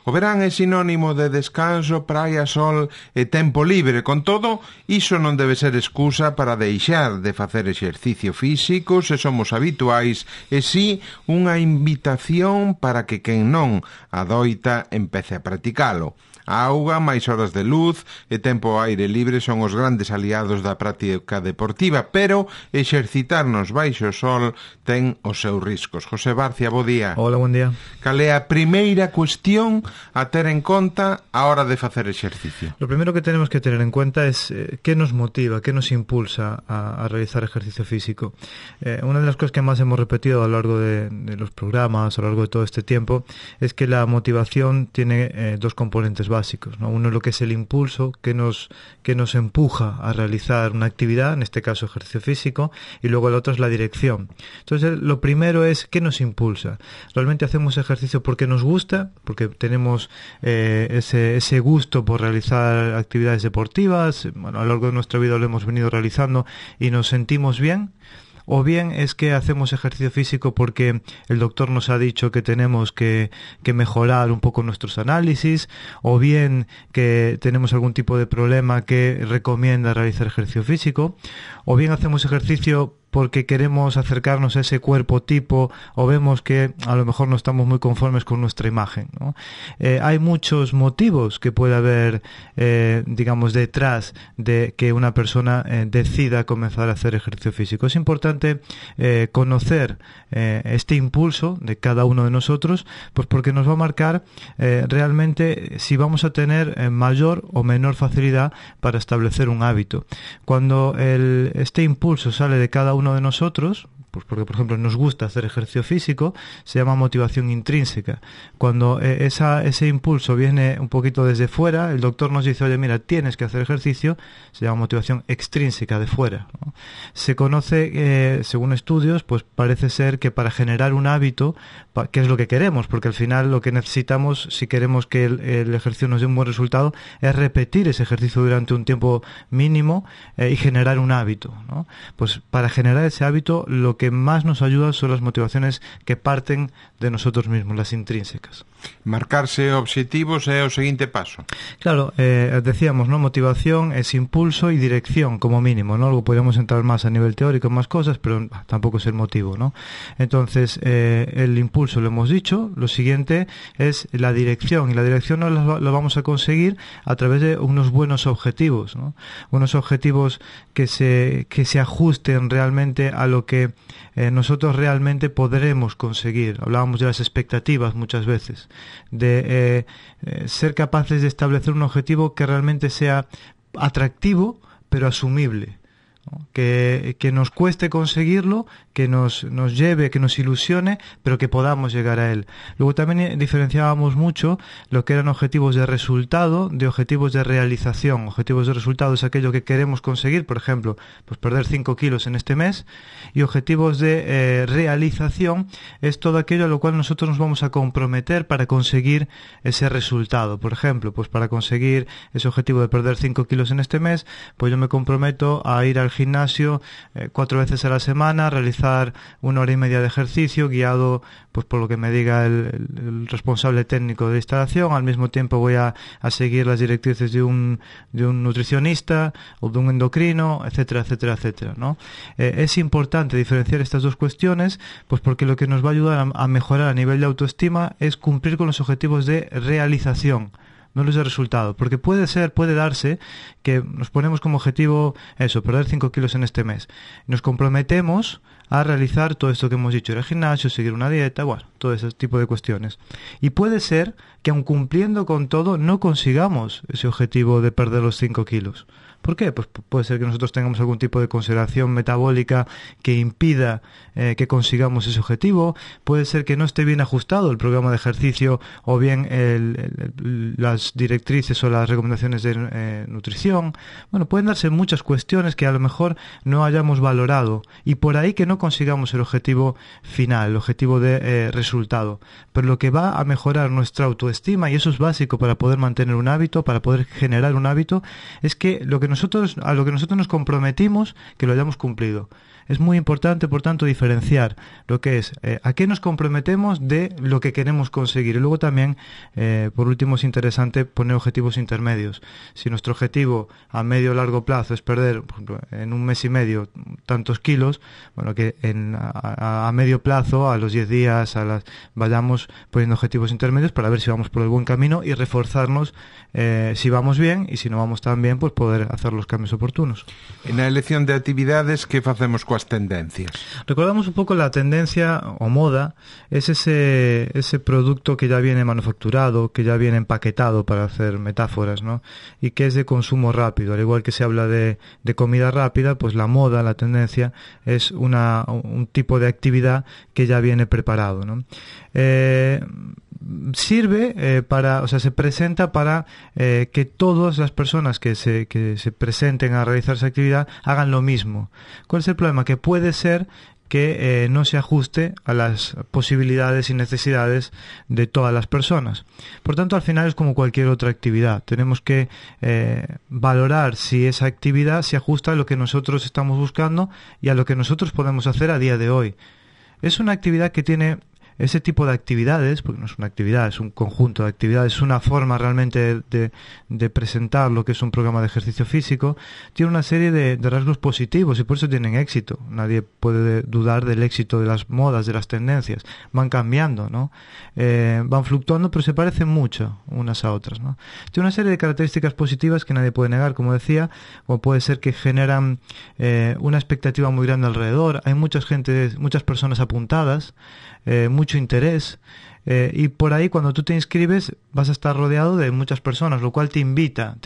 O verán é sinónimo de descanso, praia, sol e tempo libre. Con todo, iso non debe ser excusa para deixar de facer exercicio físico se somos habituais e si unha invitación para que quen non adoita empece a practicalo. A auga, máis horas de luz e tempo ao aire libre son os grandes aliados da práctica deportiva, pero exercitarnos baixo o sol ten os seus riscos. José Barcia, bo día. Hola, buen día. Cal é a primeira cuestión a ter en conta a hora de facer exercicio? Lo primero que tenemos que tener en cuenta es qué nos motiva, qué nos impulsa a realizar ejercicio físico. Una de las cosas que más hemos repetido a lo largo de los programas, a lo largo de todo este tiempo, es que la motivación tiene dos componentes básicos, ¿no? Uno es lo que es el impulso que nos empuja a realizar una actividad, en este caso ejercicio físico, y luego el otro es la dirección. Entonces, lo primero es qué nos impulsa. Realmente hacemos ejercicio porque nos gusta, porque tenemos ese gusto por realizar actividades deportivas. Bueno, a lo largo de nuestra vida lo hemos venido realizando y nos sentimos bien. O bien es que hacemos ejercicio físico porque el doctor nos ha dicho que tenemos que mejorar un poco nuestros análisis, o bien que tenemos algún tipo de problema que recomienda realizar ejercicio físico, o bien hacemos ejercicio porque queremos acercarnos a ese cuerpo tipo, o vemos que a lo mejor no estamos muy conformes con nuestra imagen, ¿no? Hay muchos motivos que puede haber, digamos, detrás de que una persona decida comenzar a hacer ejercicio físico. Es importante conocer este impulso de cada uno de nosotros, pues porque nos va a marcar realmente si vamos a tener mayor o menor facilidad para establecer un hábito. Cuando este impulso sale de cada uno de nosotros, pues porque, por ejemplo, nos gusta hacer ejercicio físico, se llama motivación intrínseca. Cuando ese impulso viene un poquito desde fuera, el doctor nos dice, oye, mira, tienes que hacer ejercicio, se llama motivación extrínseca, de fuera, ¿no? Se conoce, según estudios, pues parece ser que para generar un hábito, que es lo que queremos, porque al final lo que necesitamos, si queremos que el ejercicio nos dé un buen resultado, es repetir ese ejercicio durante un tiempo mínimo y generar un hábito, ¿no? Pues para generar ese hábito, lo que más nos ayuda son las motivaciones que parten de nosotros mismos, las intrínsecas. Marcarse obxectivos é o seguinte paso. Claro, decíamos, ¿no? Motivación es impulso y dirección, como mínimo, ¿no? Luego podríamos entrar más a nivel teórico en más cosas, pero tampoco es el motivo, ¿no? Entonces, el impulso lo hemos dicho, lo siguiente es la dirección, y la dirección lo vamos a conseguir a través de unos buenos objetivos, ¿no? Unos objetivos que se ajusten realmente a lo que nosotros realmente podremos conseguir. Hablábamos de las expectativas muchas veces, de ser capaces de establecer un objetivo que realmente sea atractivo pero asumible, ¿no? Que nos cueste conseguirlo, que nos lleve, que nos ilusione, pero que podamos llegar a él. Luego también diferenciábamos mucho lo que eran objetivos de resultado de objetivos de realización. Objetivos de resultado es aquello que queremos conseguir, por ejemplo, pues perder 5 kilos en este mes, y objetivos de realización es todo aquello a lo cual nosotros nos vamos a comprometer para conseguir ese resultado. Por ejemplo, pues para conseguir ese objetivo de perder 5 kilos en este mes, pues yo me comprometo a ir al gimnasio 4 veces a la semana, realizar 1 hora y media de ejercicio guiado pues por lo que me diga el responsable técnico de instalación. Al mismo tiempo voy a seguir las directrices de un nutricionista o de un endocrino, etcétera, etcétera, etcétera, ¿no? Es importante diferenciar estas dos cuestiones, pues porque lo que nos va a ayudar a mejorar a nivel de autoestima es cumplir con los objetivos de realización, no los de resultado, porque puede darse que nos ponemos como objetivo eso, perder 5 kilos en este mes. Nos comprometemos a realizar todo esto que hemos dicho, ir al gimnasio, seguir una dieta, bueno, todo ese tipo de cuestiones. Y puede ser que aun cumpliendo con todo no consigamos ese objetivo de perder los 5 kilos. ¿Por qué? Pues puede ser que nosotros tengamos algún tipo de consideración metabólica que impida que consigamos ese objetivo. Puede ser que no esté bien ajustado el programa de ejercicio o bien las directrices o las recomendaciones de nutrición. Bueno, pueden darse muchas cuestiones que a lo mejor no hayamos valorado y por ahí que no no consigamos el objetivo final, el objetivo de resultado, pero lo que va a mejorar nuestra autoestima, y eso es básico para poder mantener un hábito, para poder generar un hábito, es que a lo que nosotros nos comprometimos, que lo hayamos cumplido. Es muy importante, por tanto, diferenciar lo que es a qué nos comprometemos de lo que queremos conseguir. Y luego también, por último, es interesante poner objetivos intermedios. Si nuestro objetivo a medio o largo plazo es perder, por ejemplo, en un mes y medio tantos kilos, bueno, que a medio plazo, a los 10 días, vayamos poniendo objetivos intermedios para ver si vamos por el buen camino y reforzarnos si vamos bien, y si no vamos tan bien, pues poder hacer los cambios oportunos. En la elección de actividades, ¿qué facemos coas tendencias? Recordamos un poco la tendencia o moda, es ese producto que ya viene manufacturado, que ya viene empaquetado, para hacer metáforas, ¿no? Y que es de consumo rápido. Al igual que se habla de comida rápida, pues la moda, la tendencia, es un tipo de actividad que ya viene preparado, ¿no? Sirve se presenta para que todas las personas que se presenten a realizar esa actividad hagan lo mismo. ¿Cuál es el problema? Que puede ser que no se ajuste a las posibilidades y necesidades de todas las personas. Por tanto, al final es como cualquier otra actividad. Tenemos que valorar si esa actividad se ajusta a lo que nosotros estamos buscando y a lo que nosotros podemos hacer a día de hoy. Es una actividad que tiene ese tipo de actividades, porque no es una actividad, es un conjunto de actividades, es una forma realmente de presentar lo que es un programa de ejercicio físico, tiene una serie de rasgos positivos y por eso tienen éxito. Nadie puede dudar del éxito de las modas, de las tendencias. Van cambiando, ¿no? Van fluctuando, pero se parecen mucho unas a otras, ¿no? Tiene una serie de características positivas que nadie puede negar, como decía, como puede ser que generan una expectativa muy grande alrededor. Hay muchas personas apuntadas, mucho interés, y por ahí cuando tú te inscribes vas a estar rodeado de muchas personas, lo cual te invita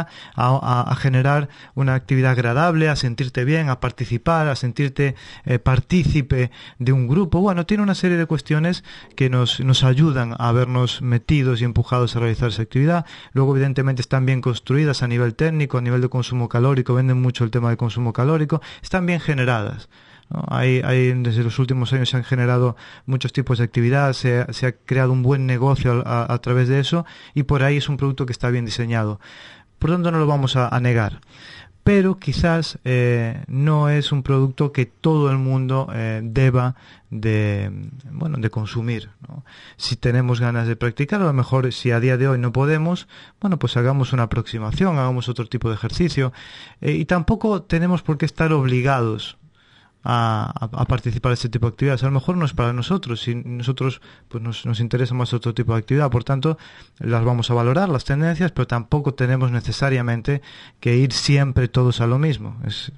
a generar una actividad agradable, a sentirte bien, a participar, a sentirte partícipe de un grupo. Bueno, tiene una serie de cuestiones que nos ayudan a vernos metidos y empujados a realizar esa actividad. Luego, evidentemente, están bien construidas a nivel técnico, a nivel de consumo calórico, venden mucho el tema de consumo calórico, están bien generadas, ¿no? Desde los últimos años se han generado muchos tipos de actividad, se ha creado un buen negocio a través de eso, y por ahí es un producto que está bien diseñado. Por lo tanto, no lo vamos a negar. Pero quizás no es un producto que todo el mundo deba de consumir, ¿no? Si tenemos ganas de practicar, a lo mejor si a día de hoy no podemos, bueno, pues hagamos una aproximación, hagamos otro tipo de ejercicio, y tampoco tenemos por qué estar obligados a participar de este tipo de actividades. A lo mejor no es para nosotros, si nosotros pues nos interesa más otro tipo de actividad, por tanto las vamos a valorar, las tendencias, pero tampoco tenemos necesariamente que ir siempre todos a lo mismo. Es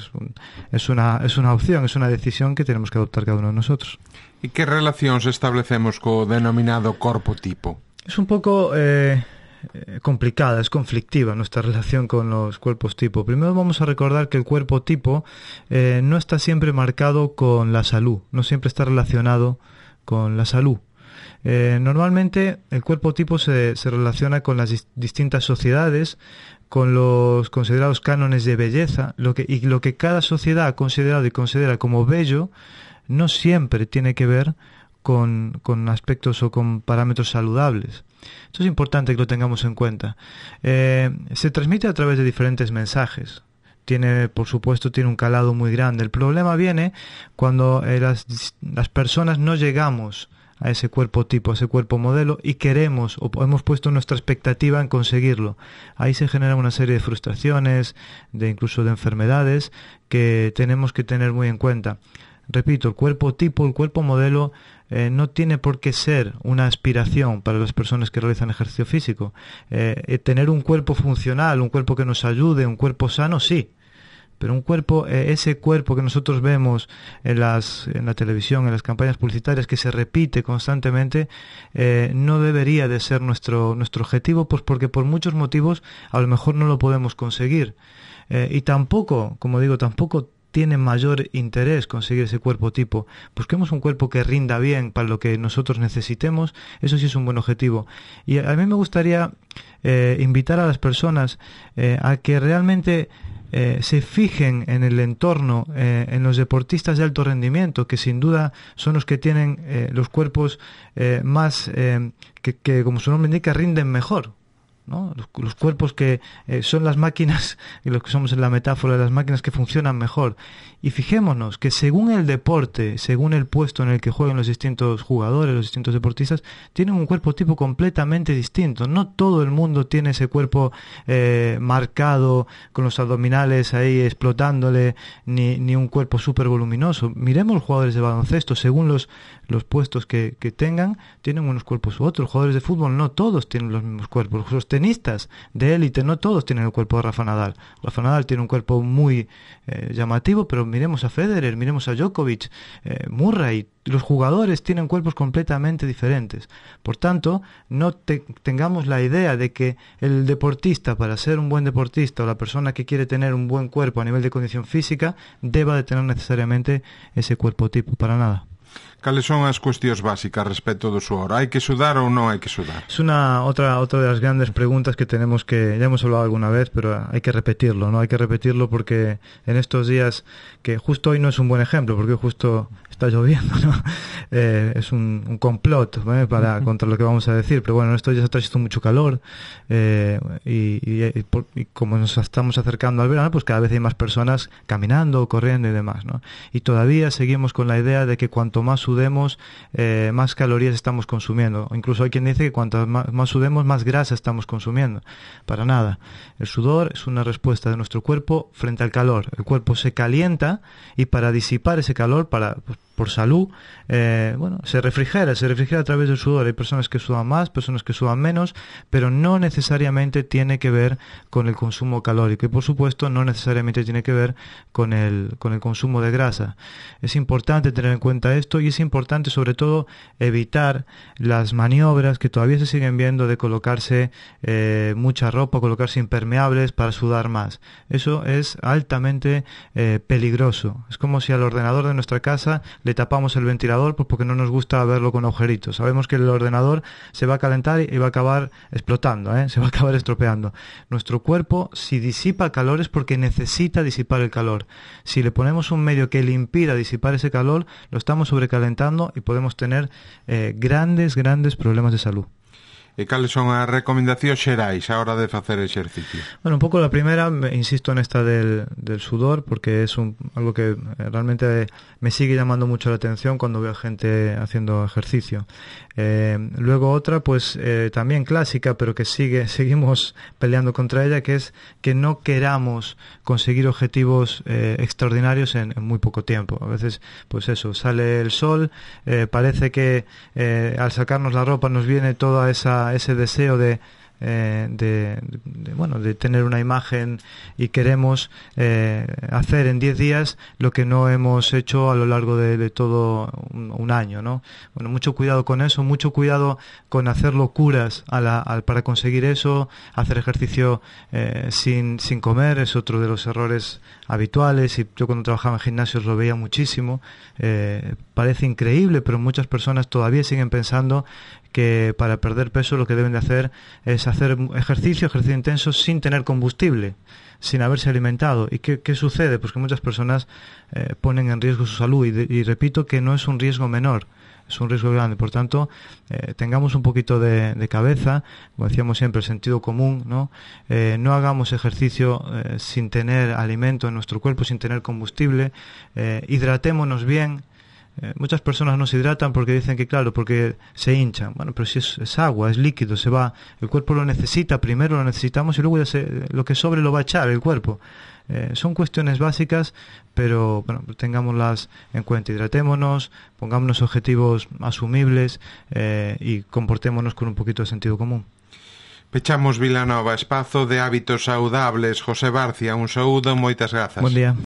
una opción, es una decisión que tenemos que adoptar cada uno de nosotros. ¿Y qué relacións establecemos co denominado corpo tipo? Es un poco complicada, es conflictiva nuestra relación con los cuerpos tipo. Primero vamos a recordar que el cuerpo tipo no está siempre marcado con la salud, no siempre está relacionado con la salud. Normalmente el cuerpo tipo se relaciona con las distintas sociedades, con los considerados cánones de belleza, lo que cada sociedad ha considerado y considera como bello no siempre tiene que ver con aspectos o con parámetros saludables. Esto es importante que lo tengamos en cuenta. Se transmite a través de diferentes mensajes. Por supuesto, tiene un calado muy grande. El problema viene cuando las personas no llegamos a ese cuerpo tipo, a ese cuerpo modelo, y queremos o hemos puesto nuestra expectativa en conseguirlo. Ahí se generan una serie de frustraciones, incluso de enfermedades que tenemos que tener muy en cuenta. Repito, el cuerpo tipo, el cuerpo modelo no tiene por qué ser una aspiración para las personas que realizan ejercicio físico. Tener un cuerpo funcional, un cuerpo que nos ayude, un cuerpo sano, sí. Pero un cuerpo, ese cuerpo que nosotros vemos en la televisión, en las campañas publicitarias, que se repite constantemente, no debería de ser nuestro objetivo, pues porque por muchos motivos a lo mejor no lo podemos conseguir. Y tampoco, como digo, tampoco tiene mayor interés conseguir ese cuerpo tipo. Busquemos un cuerpo que rinda bien para lo que nosotros necesitemos. Eso sí es un buen objetivo. Y a mí me gustaría invitar a las personas a que realmente se fijen en el entorno, en los deportistas de alto rendimiento, que sin duda son los que tienen los cuerpos más, que como su nombre indica, rinden mejor, ¿no? Los cuerpos que son las máquinas, y los que somos en la metáfora de las máquinas que funcionan mejor. Y fijémonos que según el deporte, según el puesto en el que juegan los distintos jugadores, los distintos deportistas, tienen un cuerpo tipo completamente distinto. No todo el mundo tiene ese cuerpo marcado, con los abdominales ahí explotándole, ni un cuerpo súper voluminoso. Miremos los jugadores de baloncesto, según los puestos que tengan, tienen unos cuerpos u otros. Los jugadores de fútbol no todos tienen los mismos cuerpos. Los tenistas de élite no todos tienen el cuerpo de Rafa Nadal. Rafa Nadal tiene un cuerpo muy llamativo, pero miremos a Federer, miremos a Djokovic, Murray. Los jugadores tienen cuerpos completamente diferentes. Por tanto, no tengamos la idea de que el deportista, para ser un buen deportista, o la persona que quiere tener un buen cuerpo a nivel de condición física, deba de tener necesariamente ese cuerpo tipo, para nada. Cales son as cuestións básicas respecto do suor? Hai que sudar ou non hai que sudar? Es otra de las grandes preguntas que tenemos que, ya hemos hablado alguna vez, pero hay que repetirlo, ¿no? Hay que repetirlo porque en estos días, que justo hoy no es un buen ejemplo, porque justo está lloviendo, ¿no? Es un complot, ¿eh? Contra lo que vamos a decir, pero bueno, en estos días ha traído mucho calor y como nos estamos acercando al verano, pues cada vez hay más personas caminando, corriendo y demás, ¿no? Y todavía seguimos con la idea de que cuanto más sudemos, más calorías estamos consumiendo. Incluso hay quien dice que cuanto más sudemos, más grasa estamos consumiendo. Para nada. El sudor es una respuesta de nuestro cuerpo frente al calor. El cuerpo se calienta y para disipar ese calor, por salud, se refrigera a través del sudor. Hay personas que sudan más, personas que sudan menos, pero no necesariamente tiene que ver con el consumo calórico y por supuesto no necesariamente tiene que ver con el consumo de grasa. Es importante tener en cuenta esto y es importante sobre todo evitar las maniobras que todavía se siguen viendo de colocarse mucha ropa, colocarse impermeables para sudar más. Eso es altamente peligroso. Es como si al ordenador de nuestra casa le tapamos el ventilador pues porque no nos gusta verlo con agujeritos. Sabemos que el ordenador se va a calentar y va a acabar explotando, se va a acabar estropeando. Nuestro cuerpo, si disipa calor, es porque necesita disipar el calor. Si le ponemos un medio que le impida disipar ese calor, lo estamos sobrecalentando y podemos tener grandes problemas de salud. E cales son as recomendacións xerais a hora de facer exercicio? Bueno, un poco la primera, insisto en esta del sudor, porque es algo que realmente me sigue llamando mucho la atención cuando veo gente haciendo ejercicio. Luego otra, pues también clásica, pero que seguimos peleando contra ella, que es que no queramos conseguir objetivos extraordinarios en muy poco tiempo. A veces, pues eso, sale el sol, parece que al sacarnos la ropa nos viene toda ese deseo de tener una imagen y queremos hacer en 10 días lo que no hemos hecho a lo largo de todo un año, ¿no? Bueno, mucho cuidado con eso, mucho cuidado con hacer locuras para conseguir eso. Hacer ejercicio sin comer es otro de los errores habituales, y yo cuando trabajaba en gimnasios lo veía muchísimo. Parece increíble, pero muchas personas todavía siguen pensando que para perder peso lo que deben de hacer es hacer ejercicio intenso sin tener combustible, sin haberse alimentado. ¿Y qué sucede? Pues que muchas personas ponen en riesgo su salud y repito que no es un riesgo menor, es un riesgo grande. Por tanto, tengamos un poquito de cabeza, como decíamos siempre, el sentido común, ¿no? No hagamos ejercicio sin tener alimento en nuestro cuerpo, sin tener combustible. Hidratémonos bien. Muchas personas no se hidratan porque dicen que claro, porque se hinchan. Bueno, pero si es agua, es líquido, se va. El cuerpo lo necesita, primero lo necesitamos y luego lo que sobre lo va a echar el cuerpo. Son cuestiones básicas, pero bueno, tengámoslas en cuenta. Hidratémonos, pongámonos objetivos asumibles y comportémonos con un poquito de sentido común. Pechamos Vilanova, espazo de hábitos saudables. José Barcia, un saúdo, moitas grazas. Buen día.